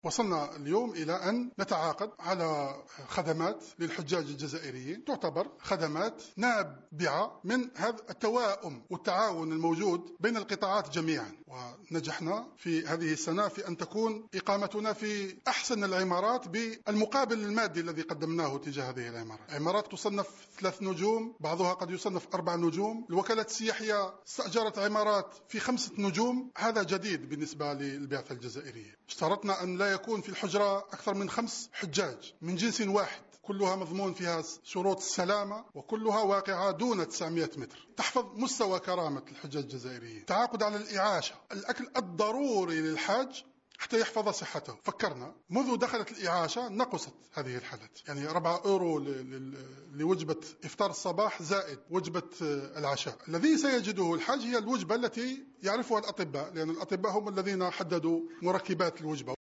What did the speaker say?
وصلنا اليوم إلى أن نتعاقد على خدمات للحجاج الجزائريين تعتبر خدمات نابعة من هذا التوائم والتعاون الموجود بين القطاعات جميعا. ونجحنا في هذه السنة في أن تكون إقامتنا في أحسن العمارات بالمقابل المادي الذي قدمناه تجاه هذه العمارات. عمارات تصنف 3 نجوم، بعضها قد يصنف 4 نجوم. الوكالات السياحية استأجرت عمارات في 5 نجوم. هذا جديد بالنسبة للبعثة الجزائرية. اشترطنا أن لا يكون في الحجرة أكثر من 5 حجاج من جنس واحد، كلها مضمون فيها شروط السلامة وكلها واقعة دون 900 متر، تحفظ مستوى كرامة الحجاج الجزائريين. تعاقد على الإعاشة، الأكل الضروري للحاج حتى يحفظ صحته. فكرنا منذ دخلت الإعاشة نقصت هذه الحالات، يعني 4 أورو لوجبة إفطار الصباح زائد وجبة العشاء. الذي سيجده الحاج هي الوجبة التي يعرفها الأطباء، لأن الأطباء هم الذين حددوا مركبات الوجبة.